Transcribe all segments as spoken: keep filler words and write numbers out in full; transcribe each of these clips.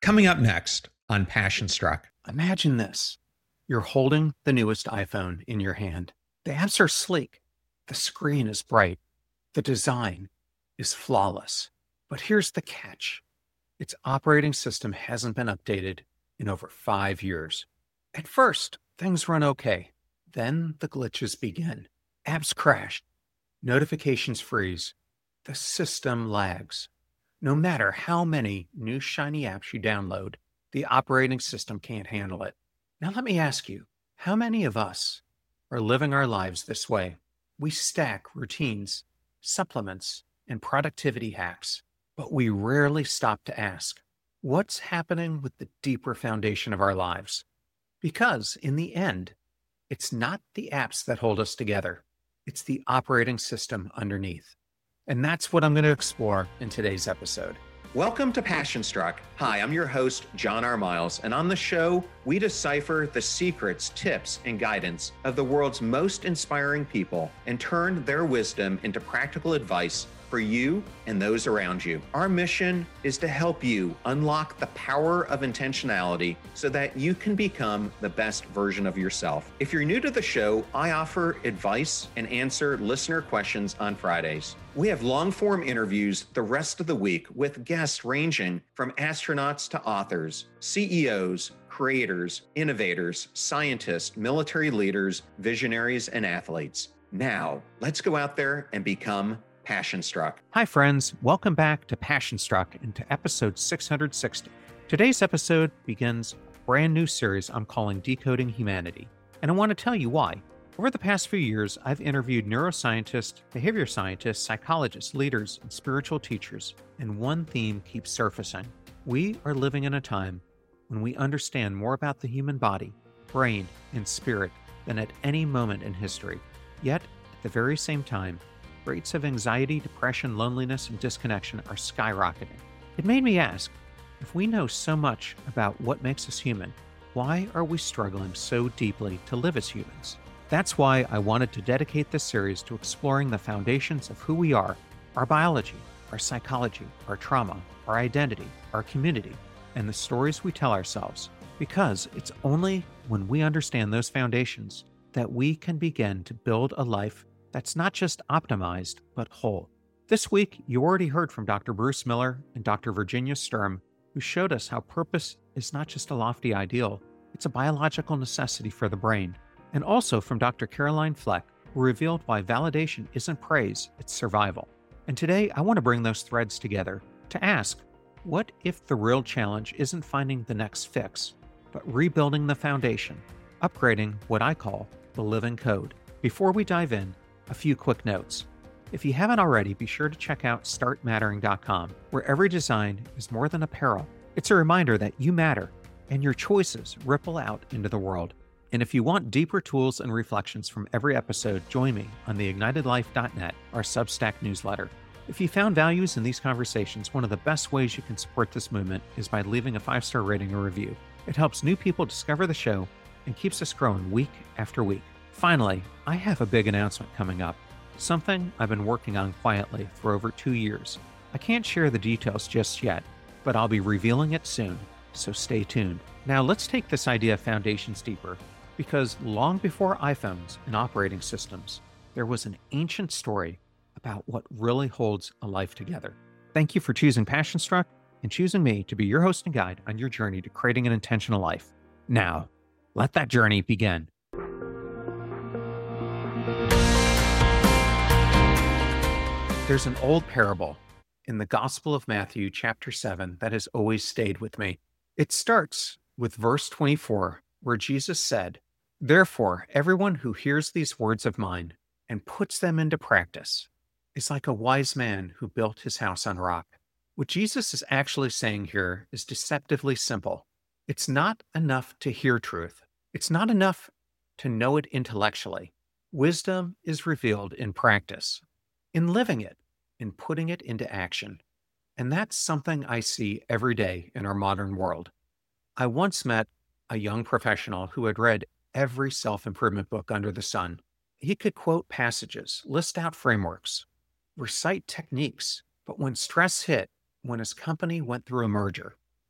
Coming up next on Passion Struck. Imagine this. You're holding the newest iPhone in your hand. The apps are sleek. The screen is bright. The design is flawless. But here's the catch. Its operating system hasn't been updated in over five years. At first, things run okay. Then the glitches begin. Apps crash. Notifications freeze. The system lags. No matter how many new shiny apps you download, the operating system can't handle it. Now let me ask you, how many of us are living our lives this way? We stack routines, supplements, and productivity hacks, but we rarely stop to ask, what's happening with the deeper foundation of our lives? Because in the end, it's not the apps that hold us together. It's the operating system underneath. And that's what I'm going to explore in today's episode. Welcome to Passion Struck. Hi, I'm your host, John R. Miles, and on the show, we decipher the secrets, tips, and guidance of the world's most inspiring people and turn their wisdom into practical advice for you and those around you. Our mission is to help you unlock the power of intentionality so that you can become the best version of yourself. If you're new to the show, I offer advice and answer listener questions on Fridays. We have long-form interviews the rest of the week with guests ranging from astronauts to authors, C E Os, creators, innovators, scientists, military leaders, visionaries, and athletes. Now, let's go out there and become Passion Struck. Hi, friends. Welcome back to Passion Struck and to episode six hundred sixty. Today's episode begins a brand new series I'm calling Decoding Humanity, and I want to tell you why. Over the past few years, I've interviewed neuroscientists, behavior scientists, psychologists, leaders, and spiritual teachers, and one theme keeps surfacing. We are living in a time when we understand more about the human body, brain, and spirit than at any moment in history. Yet, at the very same time, rates of anxiety, depression, loneliness, and disconnection are skyrocketing. It made me ask, if we know so much about what makes us human, why are we struggling so deeply to live as humans? That's why I wanted to dedicate this series to exploring the foundations of who we are, our biology, our psychology, our trauma, our identity, our community, and the stories we tell ourselves. Because it's only when we understand those foundations that we can begin to build a life that's not just optimized, but whole. This week, you already heard from Doctor Bruce Miller and Doctor Virginia Sturm, who showed us how purpose is not just a lofty ideal, it's a biological necessity for the brain. And also from Doctor Caroline Fleck, who revealed why validation isn't praise, it's survival. And today, I want to bring those threads together to ask, what if the real challenge isn't finding the next fix, but rebuilding the foundation, upgrading what I call the living code? Before we dive in, a few quick notes. If you haven't already, be sure to check out start mattering dot com, where every design is more than apparel. It's a reminder that you matter, and your choices ripple out into the world. And if you want deeper tools and reflections from every episode, join me on the ignited life dot net, our Substack newsletter. If you found values in these conversations, one of the best ways you can support this movement is by leaving a five-star rating or review. It helps new people discover the show and keeps us growing week after week. Finally, I have a big announcement coming up, something I've been working on quietly for over two years. I can't share the details just yet, but I'll be revealing it soon, so stay tuned. Now let's take this idea of foundations deeper. Because long before iPhones and operating systems, there was an ancient story about what really holds a life together. Thank you for choosing Passion Struck and choosing me to be your host and guide on your journey to creating an intentional life. Now, let that journey begin. There's an old parable in the Gospel of Matthew, chapter seven, that has always stayed with me. It starts with verse twenty-four, where Jesus said, "Therefore, everyone who hears these words of mine and puts them into practice is like a wise man who built his house on rock." What Jesus is actually saying here is deceptively simple. It's not enough to hear truth. It's not enough to know it intellectually. Wisdom is revealed in practice, in living it, in putting it into action. And that's something I see every day in our modern world. I once met a young professional who had read every self-improvement book under the sun. He could quote passages, list out frameworks, recite techniques, but when stress hit, when his company went through a merger,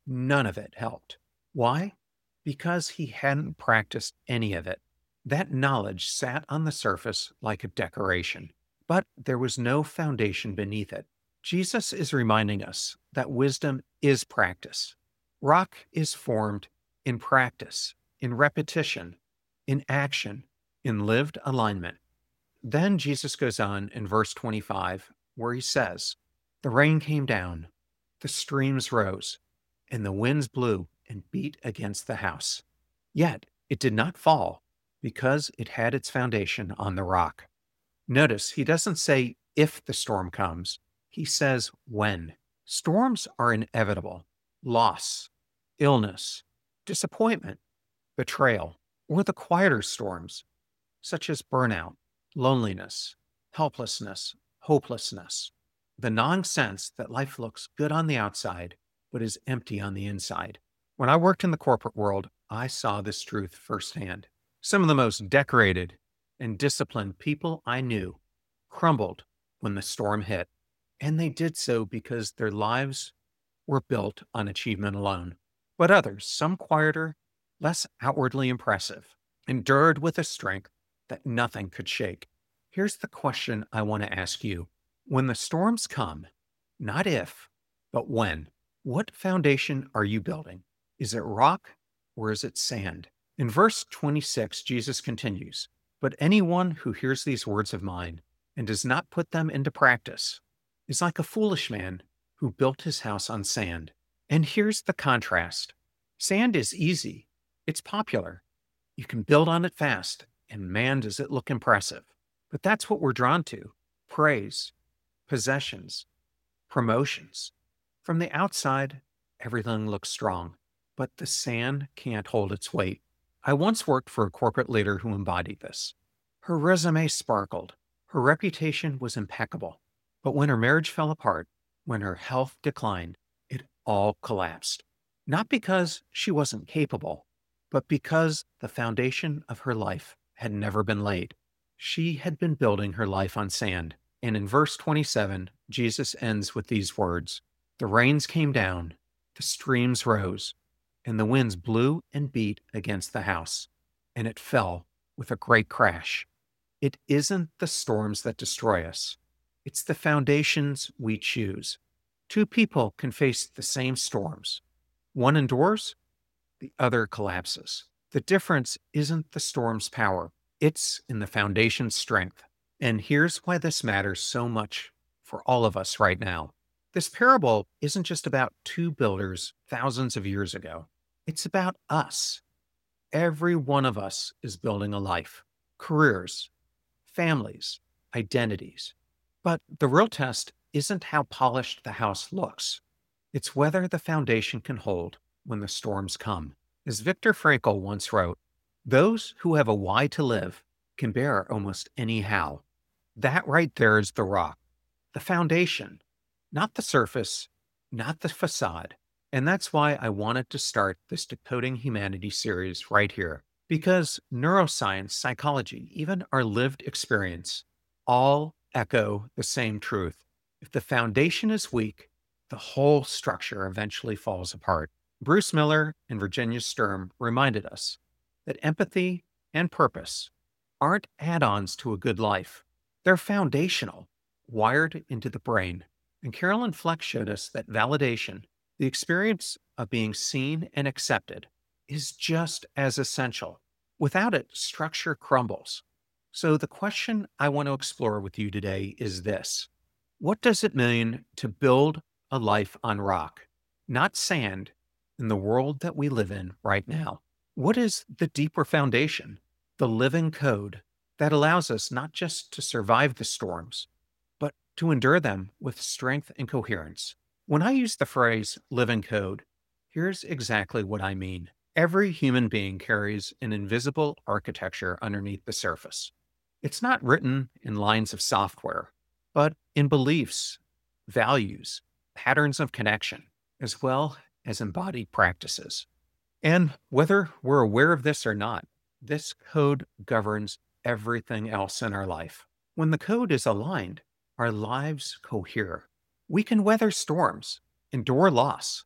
None of it helped. Why? Because he hadn't practiced any of it. That knowledge sat on the surface like a decoration, but there was no foundation beneath it. Jesus is reminding us that wisdom is practice. Rock is formed in practice, in repetition, in action, in lived alignment. Then Jesus goes on in verse twenty-five, where he says, "The rain came down, the streams rose, and the winds blew and beat against the house. Yet it did not fall because it had its foundation on the rock." Notice he doesn't say if the storm comes, he says when. Storms are inevitable. Loss, illness, disappointment, betrayal, or the quieter storms, such as burnout, loneliness, helplessness, hopelessness. The nonsense that life looks good on the outside, but is empty on the inside. When I worked in the corporate world, I saw this truth firsthand. Some of the most decorated and disciplined people I knew crumbled when the storm hit, and they did so because their lives were built on achievement alone. But others, some quieter, less outwardly impressive, endured with a strength that nothing could shake. Here's the question I want to ask you. When the storms come, not if, but when, what foundation are you building? Is it rock or is it sand? In verse twenty-six, Jesus continues, "But anyone who hears these words of mine and does not put them into practice is like a foolish man who built his house on sand." And here's the contrast. Sand is easy. It's popular. You can build on it fast, and man, does it look impressive. But that's what we're drawn to. Praise, possessions, promotions. From the outside, everything looks strong, but the sand can't hold its weight. I once worked for a corporate leader who embodied this. Her resume sparkled. Her reputation was impeccable. But when her marriage fell apart, when her health declined, it all collapsed. Not because she wasn't capable, but because the foundation of her life had never been laid. She had been building her life on sand. And in verse twenty-seven, Jesus ends with these words, "The rains came down, the streams rose, and the winds blew and beat against the house, and it fell with a great crash." It isn't the storms that destroy us. It's the foundations we choose. Two people can face the same storms. One endures, the other collapses. The difference isn't the storm's power. It's in the foundation's strength. And here's why this matters so much for all of us right now. This parable isn't just about two builders thousands of years ago. It's about us. Every one of us is building a life, careers, families, identities. But the real test isn't how polished the house looks. It's whether the foundation can hold when the storms come. As Viktor Frankl once wrote, "Those who have a why to live can bear almost any how." That right there is the rock, the foundation, not the surface, not the facade. And that's why I wanted to start this Decoding Humanity series right here. Because neuroscience, psychology, even our lived experience, all echo the same truth. If the foundation is weak, the whole structure eventually falls apart. Bruce Miller and Virginia Sturm reminded us that empathy and purpose aren't add-ons to a good life. They're foundational, wired into the brain. And Carolyn Fleck showed us that validation, the experience of being seen and accepted, is just as essential. Without it, structure crumbles. So the question I want to explore with you today is this. What does it mean to build a life on rock, not sand, in the world that we live in right now? What is the deeper foundation, the living code that allows us not just to survive the storms, but to endure them with strength and coherence? When I use the phrase living code, here's exactly what I mean. Every human being carries an invisible architecture underneath the surface. It's not written in lines of software, but in beliefs, values, patterns of connection, as well as embodied practices. And whether we're aware of this or not, this code governs everything else in our life. When the code is aligned, our lives cohere. We can weather storms, endure loss,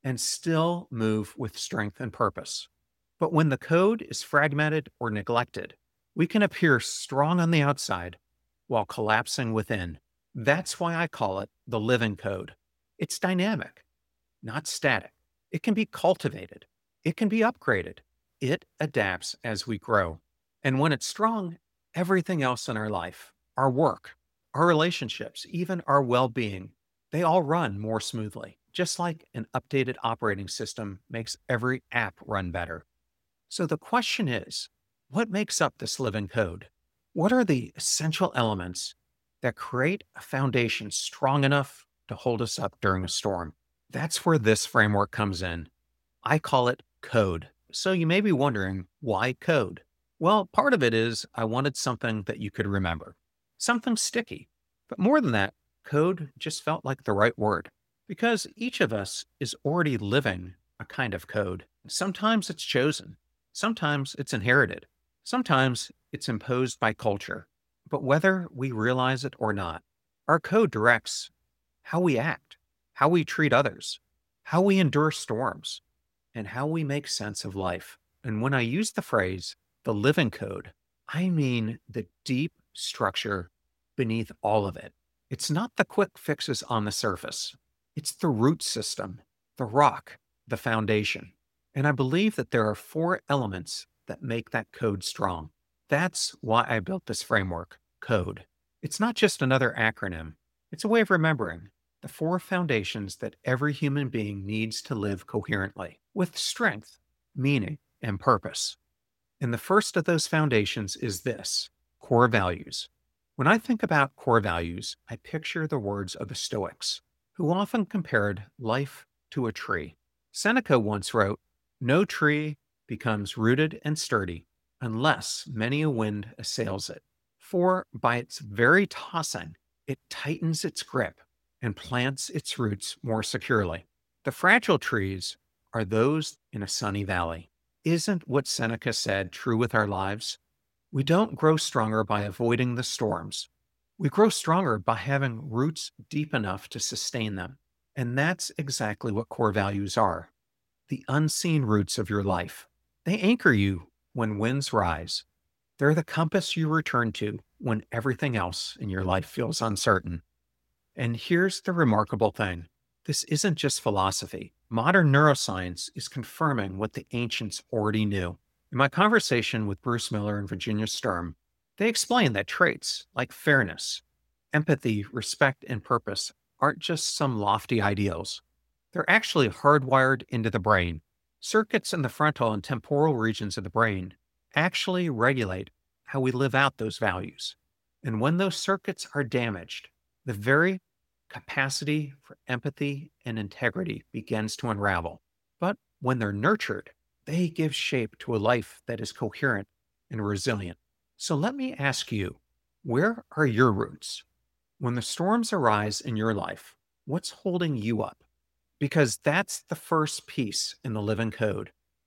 and still move with strength and purpose. But when the code is fragmented or neglected, we can appear strong on the outside while collapsing within. That's why I call it the living code. It's dynamic, not static. It can be cultivated. It can be upgraded. It adapts as we grow. And when it's strong, everything else in our life, our work, our relationships, even our well-being, they all run more smoothly, just like an updated operating system makes every app run better. So the question is, what makes up this living code? What are the essential elements that create a foundation strong enough to hold us up during a storm? That's where this framework comes in. I call it code. So you may be wondering, why code? Well, part of it is I wanted something that you could remember, something sticky. But more than that, code just felt like the right word because each of us is already living a kind of code. Sometimes it's chosen. Sometimes it's inherited. Sometimes it's imposed by culture. But whether we realize it or not, our code directs how we act, how we treat others, how we endure storms, and how we make sense of life. And when I use the phrase, the living code, I mean the deep structure beneath all of it. It's not the quick fixes on the surface. It's the root system, the rock, the foundation. And I believe that there are four elements that make that code strong. That's why I built this framework, code. It's not just another acronym. It's a way of remembering the four foundations that every human being needs to live coherently, with strength, meaning, and purpose. And the first of those foundations is this, core values. When I think about core values, I picture the words of the Stoics, who often compared life to a tree. Seneca once wrote, "No tree becomes rooted and sturdy unless many a wind assails it. For by its very tossing, it tightens its grip and plants its roots more securely." The fragile trees are those in a sunny valley. Isn't what Seneca said true with our lives? We don't grow stronger by avoiding the storms. We grow stronger by having roots deep enough to sustain them. And that's exactly what core values are. The unseen roots of your life. They anchor you when winds rise. They're the compass you return to when everything else in your life feels uncertain. And here's the remarkable thing. This isn't just philosophy. Modern neuroscience is confirming what the ancients already knew. In my conversation with Bruce Miller and Virginia Sturm, they explained that traits like fairness, empathy, respect, and purpose aren't just some lofty ideals. They're actually hardwired into the brain. Circuits in the frontal and temporal regions of the brain actually regulate how we live out those values. And when those circuits are damaged, the very capacity for empathy and integrity begins to unravel. But when they're nurtured, they give shape to a life that is coherent and resilient. So let me ask you, where are your roots? When the storms arise in your life, what's holding you up? Because that's the first piece in the living code.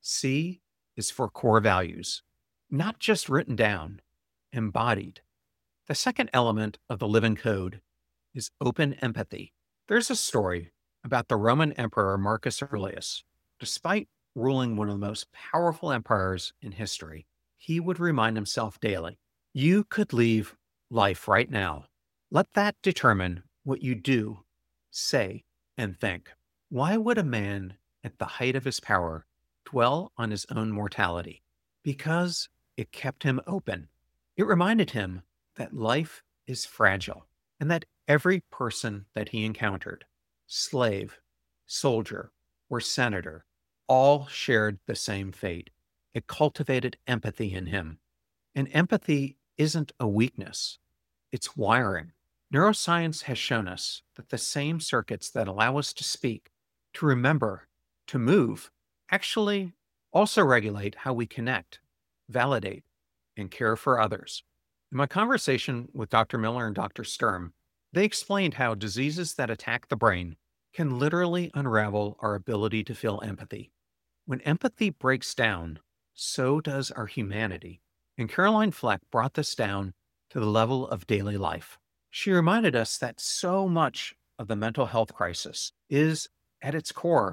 C is for core values, not just written down, embodied. The second element of the living code is open empathy. There's a story about the Roman Emperor Marcus Aurelius. Despite ruling one of the most powerful empires in history, he would remind himself daily, you could leave life right now. Let that determine what you do, say, and think. Why would a man at the height of his power dwell on his own mortality? Because it kept him open. It reminded him that life is fragile and that every person that he encountered, slave, soldier, or senator, all shared the same fate. It cultivated empathy in him. And empathy isn't a weakness, it's wiring. Neuroscience has shown us that the same circuits that allow us to speak, to remember, to move, actually also regulate how we connect, validate, and care for others. In my conversation with Doctor Miller and Doctor Sturm, they explained how diseases that attack the brain can literally unravel our ability to feel empathy. When empathy breaks down, so does our humanity. And Caroline Fleck brought this down to the level of daily life. She reminded us that so much of the mental health crisis is, at its core,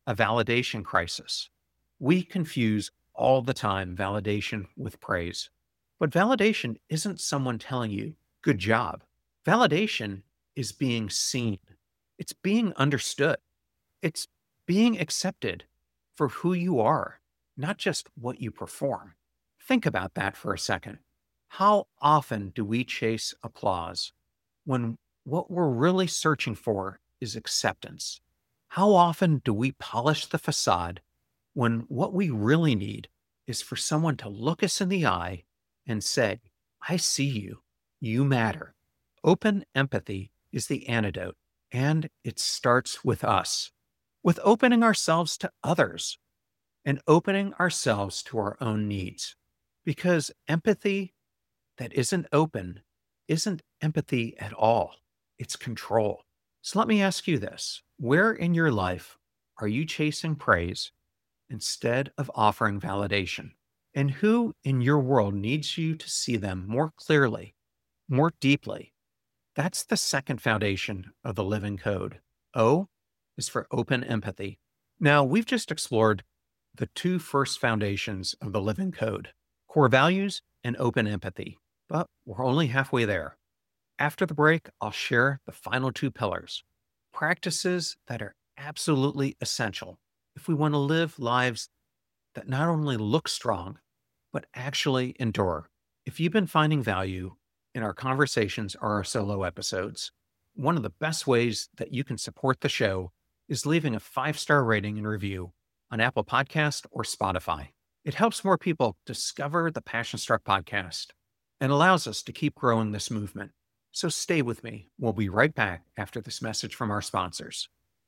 a validation crisis. We confuse all the time validation with praise. But validation isn't someone telling you, good job. Validation is being seen, it's being understood, it's being accepted for who you are, not just what you perform. Think about that for a second. How often do we chase applause when what we're really searching for is acceptance? How often do we polish the facade when what we really need is for someone to look us in the eye and say, I see you, you matter? Open empathy is the antidote, and it starts with us, with opening ourselves to others and opening ourselves to our own needs. Because empathy that isn't open isn't empathy at all. It's control. So let me ask you this. Where in your life are you chasing praise instead of offering validation? And who in your world needs you to see them more clearly, more deeply? That's the second foundation of the living code. O is for open empathy. Now, we've just explored the two first foundations of the living code, core values and open empathy, but we're only halfway there. After the break, I'll share the final two pillars, practices that are absolutely essential if we want to live lives that not only look strong, but actually endure. If you've been finding value in our conversations or our solo episodes, one of the best ways that you can support the show is leaving a five-star rating and review on Apple Podcast or Spotify. It helps more people discover the Passion Struck podcast and allows us to keep growing this movement. So stay with me. We'll be right back after this message from our sponsors.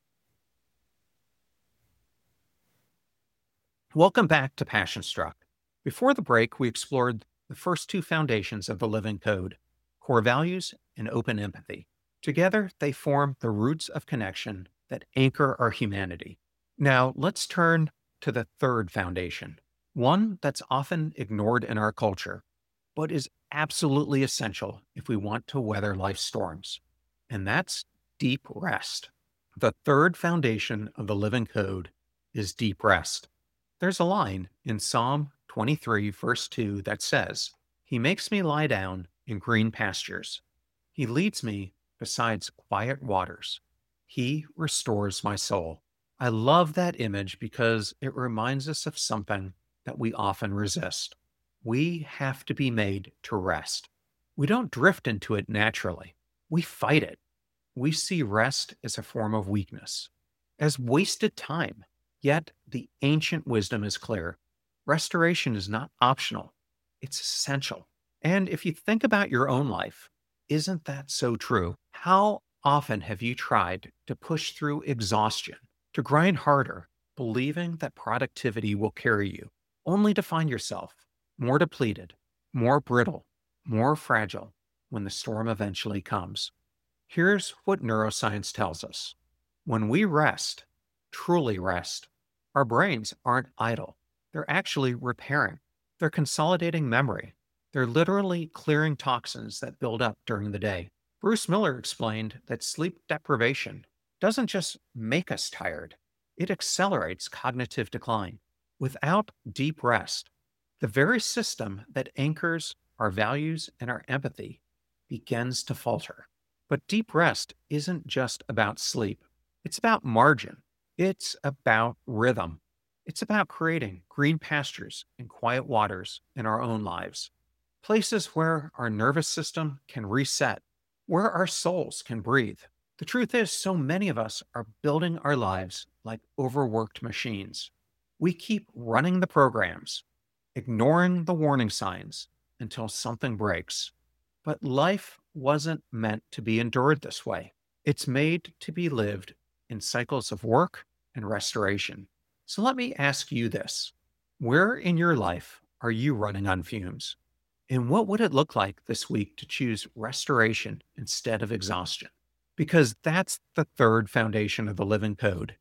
Welcome back to Passion Struck. Before the break, we explored the first two foundations of the living code, core values and open empathy. Together, they form the roots of connection that anchor our humanity. Now, let's turn to the third foundation, one that's often ignored in our culture, but is absolutely essential if we want to weather life's storms, and that's deep rest. The third foundation of the living code is deep rest. There's a line in Psalm twenty-three, verse two that says, He makes me lie down in green pastures. He leads me beside quiet waters. He restores my soul. I love that image because it reminds us of something that we often resist. We have to be made to rest. We don't drift into it naturally. We fight it. We see rest as a form of weakness, as wasted time. Yet the ancient wisdom is clear. Restoration is not optional. It's essential. And if you think about your own life, isn't that so true? How often have you tried to push through exhaustion, to grind harder, believing that productivity will carry you, only to find yourself more depleted, more brittle, more fragile when the storm eventually comes? Here's what neuroscience tells us. When we rest, truly rest, our brains aren't idle. They're actually repairing. They're consolidating memory. They're literally clearing toxins that build up during the day. Bruce Miller explained that sleep deprivation doesn't just make us tired, it accelerates cognitive decline. Without deep rest, the very system that anchors our values and our empathy begins to falter. But deep rest isn't just about sleep. It's about margin. It's about rhythm. It's about creating green pastures and quiet waters in our own lives. Places where our nervous system can reset, where our souls can breathe. The truth is, so many of us are building our lives like overworked machines. We keep running the programs, ignoring the warning signs until something breaks. But life wasn't meant to be endured this way. It's made to be lived in cycles of work and restoration. So let me ask you this. Where in your life are you running on fumes? And what would it look like this week to choose restoration instead of exhaustion? Because that's the third foundation of the living code.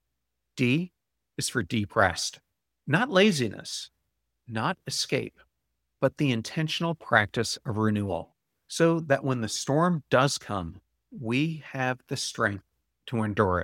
D is for deep rest. Not laziness, not escape, but the intentional practice of renewal, so that when the storm does come, we have the strength to endure it.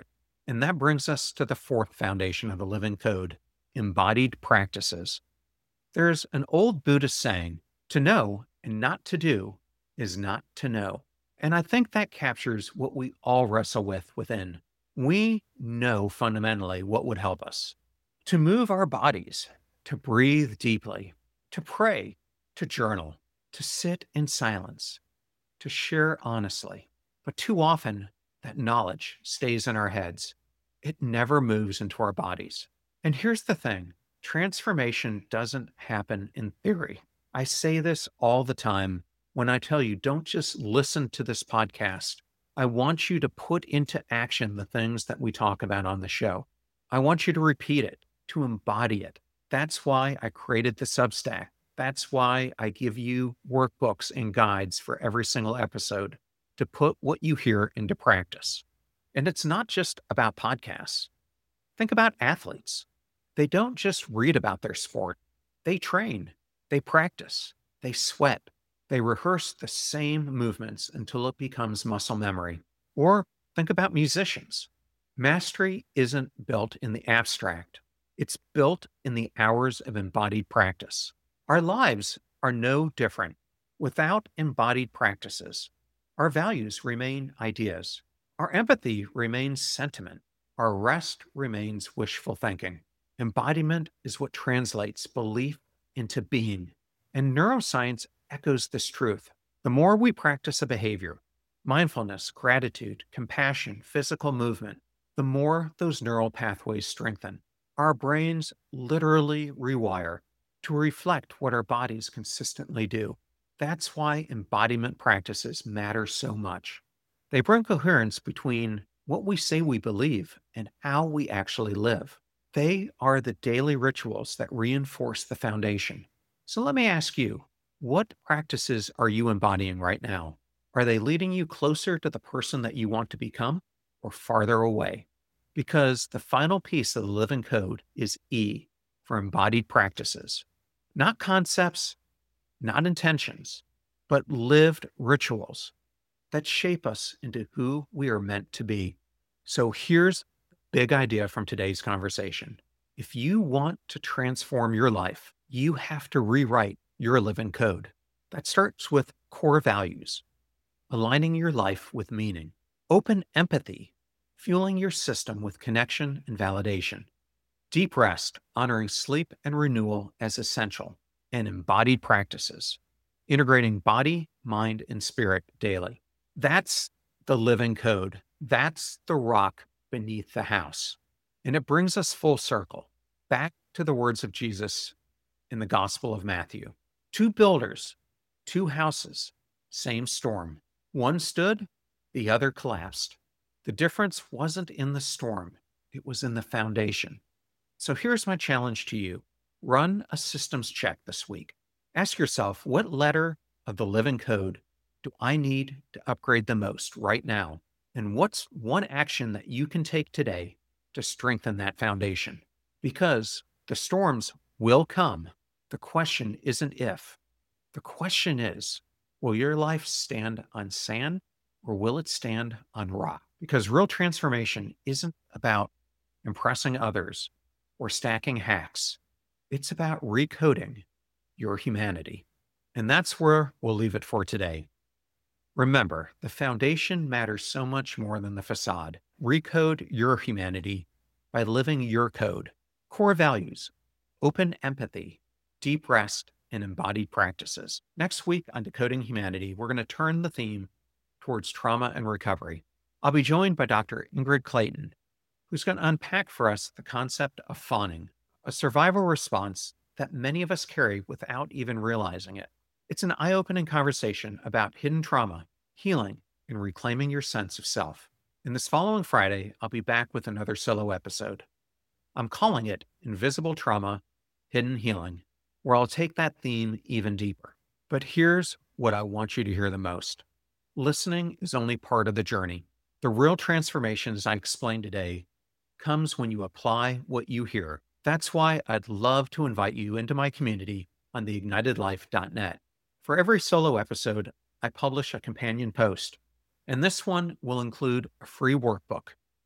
And that brings us to the fourth foundation of the living code, embodied practices. There's an old Buddhist saying, to know and not to do is not to know. And I think that captures what we all wrestle with within. We know fundamentally what would help us. To move our bodies, to breathe deeply, to pray, to journal, to sit in silence, to share honestly. But too often, that knowledge stays in our heads. It never moves into our bodies. And here's the thing, transformation doesn't happen in theory. I say this all the time when I tell you, don't just listen to this podcast. I want you to put into action the things that we talk about on the show. I want you to repeat it, to embody it. That's why I created the Substack. That's why I give you workbooks and guides for every single episode to put what you hear into practice. And it's not just about podcasts. Think about athletes. They don't just read about their sport. They train, they practice, they sweat, they rehearse the same movements until it becomes muscle memory. Or think about musicians. Mastery isn't built in the abstract. It's built in the hours of embodied practice. Our lives are no different. Without embodied practices, our values remain ideas. Our empathy remains sentiment. Our rest remains wishful thinking. Embodiment is what translates belief into being. And neuroscience echoes this truth. The more we practice a behavior, mindfulness, gratitude, compassion, physical movement, the more those neural pathways strengthen. Our brains literally rewire to reflect what our bodies consistently do. That's why embodiment practices matter so much. They bring coherence between what we say we believe and how we actually live. They are the daily rituals that reinforce the foundation. So let me ask you, what practices are you embodying right now? Are they leading you closer to the person that you want to become or farther away? Because the final piece of the living code is E, for embodied practices. Not concepts, not intentions, but lived rituals that shape us into who we are meant to be. So here's the big idea from today's conversation. If you want to transform your life, you have to rewrite your living code. That starts with core values, aligning your life with meaning, open empathy, fueling your system with connection and validation, deep rest, honoring sleep and renewal as essential, and embodied practices, integrating body, mind, and spirit daily. That's the living code. That's the rock beneath the house. And it brings us full circle back to the words of Jesus in the Gospel of Matthew. Two builders, two houses, same storm. One stood, the other collapsed. The difference wasn't in the storm. It was in the foundation. So here's my challenge to you. Run a systems check this week. Ask yourself, what letter of the living code do I need to upgrade the most right now? And what's one action that you can take today to strengthen that foundation? Because the storms will come. The question isn't if. The question is, will your life stand on sand or will it stand on rock? Because real transformation isn't about impressing others or stacking hacks. It's about recoding your humanity. And that's where we'll leave it for today. Remember, the foundation matters so much more than the facade. Recode your humanity by living your code. Core values, open empathy, deep rest, and embodied practices. Next week on Decoding Humanity, we're going to turn the theme towards trauma and recovery. I'll be joined by Doctor Ingrid Clayton, who's going to unpack for us the concept of fawning, a survival response that many of us carry without even realizing it. It's an eye-opening conversation about hidden trauma, healing, and reclaiming your sense of self. And this following Friday, I'll be back with another solo episode. I'm calling it Invisible Trauma, Hidden Healing, where I'll take that theme even deeper. But here's what I want you to hear the most. Listening is only part of the journey. The real transformations I explained today comes when you apply what you hear. That's why I'd love to invite you into my community on the ignited life dot net. For every solo episode, I publish a companion post, and this one will include a free workbook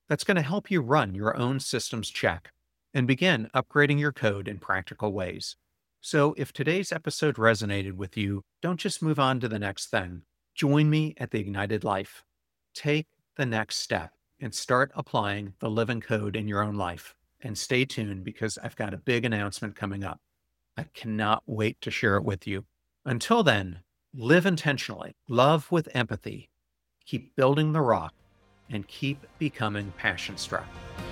that's going to help you run your own systems check and begin upgrading your code in practical ways. So if today's episode resonated with you, don't just move on to the next thing. Join me at the Ignited Life. Take the next step and start applying the living code in your own life. And stay tuned because I've got a big announcement coming up. I cannot wait to share it with you. Until then, live intentionally, love with empathy, keep building the rock, and keep becoming passion struck.